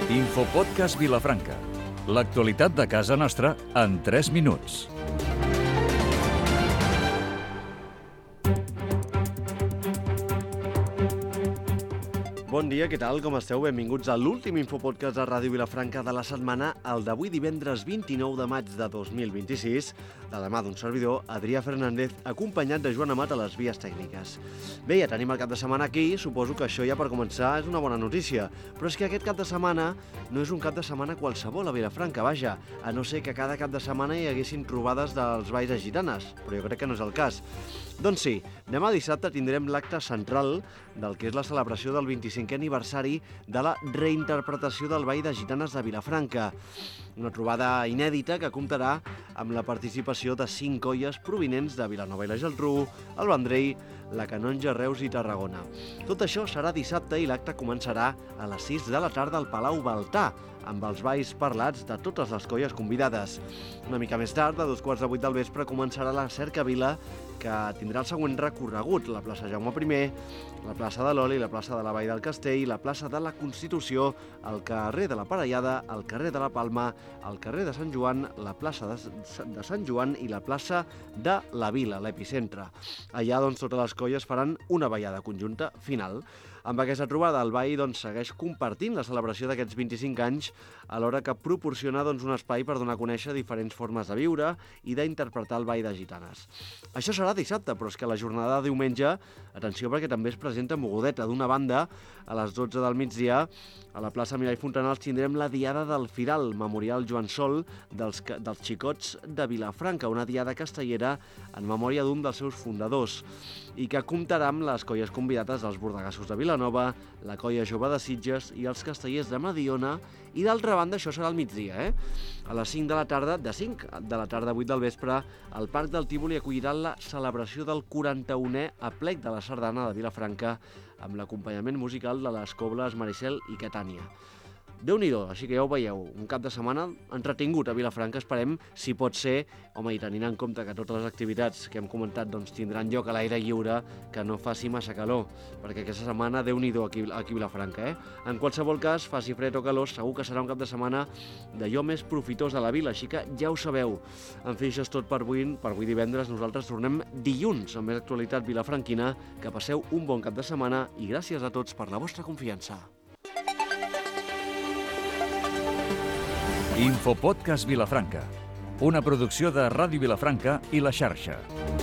Infopodcast Vilafranca. L'actualitat de casa nostra en 3 minuts. Bon dia, què tal? Com esteu? Benvinguts a l'últim Infopodcast de Ràdio Vilafranca de la setmana, el d'avui divendres 29 de maig de 2026, de la mà d'un servidor, Adrià Fernández, acompanyat de Joan Amat a les vies tècniques. Bé, ja tenim el cap de setmana aquí, suposo que això ja per començar és una bona notícia, però és que aquest cap de setmana no és un cap de setmana qualsevol a Vilafranca, vaja, a no ser que cada cap de setmana hi haguessin trobades dels balls de gitanes, però jo crec que no és el cas. Doncs sí, demà dissabte tindrem l'acte central del que és la celebració del 25è aniversari de la reinterpretació del Ball de Gitanes de Vilafranca. Una trobada inèdita que comptarà amb la participació de 5 colles provinents de Vilanova i la Geltrú, el Vendrell, la Canonja, Reus i Tarragona. Tot això serà dissabte i l'acte començarà a les 6 de la tarda al Palau Baltà, amb els balls parlats de totes les colles convidades. Una mica més tard, a 2:15 del vespre, començarà la cercavila que tindrà el següent recorregut: la plaça Jaume I, la plaça de l'Oli, la plaça de la Vall del Castell, la plaça de la Constitució, el carrer de la Parellada, el carrer de la Palma, el carrer de Sant Joan, la plaça de Sant Joan i la plaça de la Vila, l'epicentre. Allà, doncs, totes les colles faran una ballada conjunta final. Amb aquesta trobada, el ball segueix compartint la celebració d'aquests 25 anys, alhora que proporciona un espai per donar a conèixer diferents formes de viure i d'interpretar el ball de gitanes. Això serà dissabte, però és que la jornada de diumenge, atenció perquè també es presenta mogudeta. D'una banda, a les 12 del migdia, a la plaça Mirall Fontanals tindrem la Diada del Firal, Memorial Joan Sol dels Xicots de Vilafranca, una diada castellera en memòria d'un dels seus fundadors, i que comptarà amb les colles convidades dels Bordegassos de Vilanova, la Colla Jove de Sitges i els Castellers de Mediona, i d'altra banda, això serà al migdia, A les 5 de la tarda, de 5 de la tarda a 8 del vespre, el Parc del Tívoli acollirà la celebració del 41è aplec de la Sardana de Vilafranca amb l'acompanyament musical de les cobles Maricel i Catània. Déu-n'hi-do, així que ja ho veieu, un cap de setmana entretingut a Vilafranca, esperem, si pot ser, home, i tenint en compte que totes les activitats que hem comentat tindran lloc a l'aire lliure, que no faci massa calor, perquè aquesta setmana Déu-n'hi-do aquí a Vilafranca, En qualsevol cas, faci fred o calor, segur que serà un cap de setmana d'allò més profitós de la vila, així que ja ho sabeu. En fi, això és tot per avui divendres, nosaltres tornem dilluns amb més actualitat vilafranquina, que passeu un bon cap de setmana i gràcies a tots per la vostra confiança. Infopodcast Vilafranca, una producció de Ràdio Vilafranca i La Xarxa.